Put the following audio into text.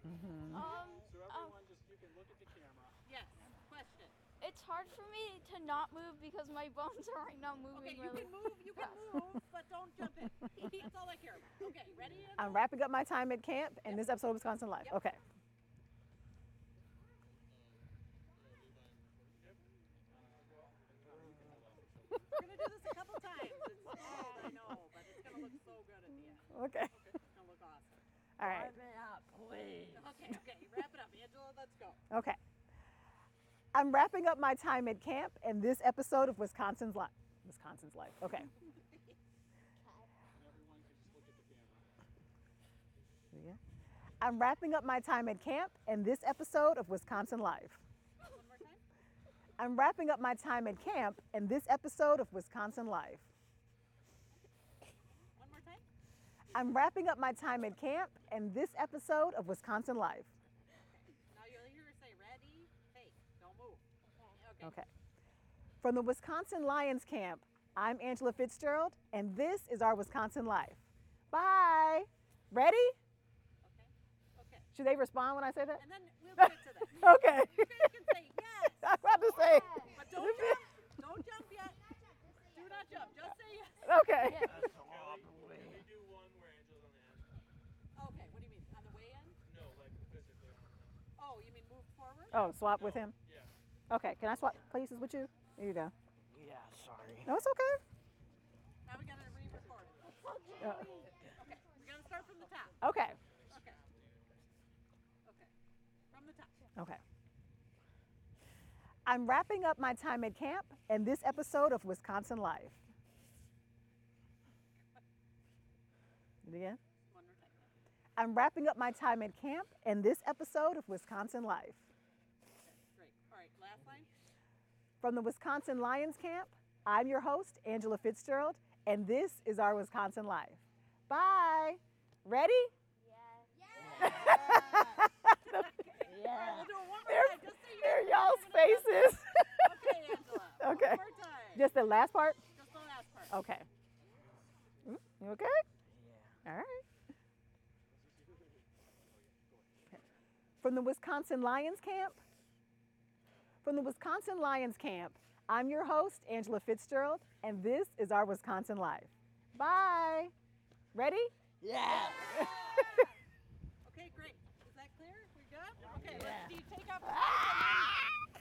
Mm-hmm. So everyone just, you can look at the camera. Yes. Question. It's hard for me to not move because my bones are right now moving. Okay, you can move, but don't jump in. That's all I care about. Okay, ready? I'm wrapping up my time at camp and this episode of Wisconsin Life. Yep. Okay. We're gonna do this a couple times. It's small, I know, but it's gonna look so good at the end. Okay. It's gonna look awesome. All right. Wrap it up, please. Okay, wrap it up, Angela. Let's go. Okay. I'm wrapping up my time at camp and this episode of Wisconsin's Life. Wisconsin's Life. Okay. And everyone can just look at the camera. Yeah. I'm wrapping up my time at camp and this episode of Wisconsin Life. One more time. I'm wrapping up my time at camp and this episode of Wisconsin Life. One more time. I'm wrapping up my time at camp and this episode of Wisconsin Life. Now you'll hear her say, ready, take, don't move. Okay. Okay. From the Wisconsin Lions Camp, I'm Angela Fitzgerald, and this is our Wisconsin Life. Bye. Ready? Okay. Should they respond when I say that? And then we'll get to that. Okay. You guys can say yes, I'm about to say. but don't jump. Don't jump yet. Do not jump. Just say yes. Okay. That's all, Can please. we do one where Angela's on the end? Okay, what do you mean? On the way in? No, like physically on the end. Oh, you mean move forward? Oh, swap with him? Yeah. Okay. Can I swap places with you? There you go. Yeah, sorry. No, it's okay. Now we gotta re-record it. Uh, Okay, we gotta start from the top. okay. Okay. Okay. From the top. Okay. I'm wrapping up my time at camp and this episode of Wisconsin Life. Do it again. One more time. I'm wrapping up my time at camp and this episode of Wisconsin Life. Great. All right, last line. From the Wisconsin Lions Camp, I'm your host, Angela Fitzgerald, and this is our Wisconsin Life. Bye. Ready? Yeah. We'll do it one more There, time. Just say there yes. are y'all's faces. Okay, Angela. Okay. One more time. Just the last part? Just the last part. Okay. You okay? Yeah. All right. Okay. From the Wisconsin Lions Camp, I'm your host, Angela Fitzgerald, and this is our Wisconsin Life. Bye. Ready? Yeah. Okay, great. Is that clear? We good? Okay, Yeah. do you take off the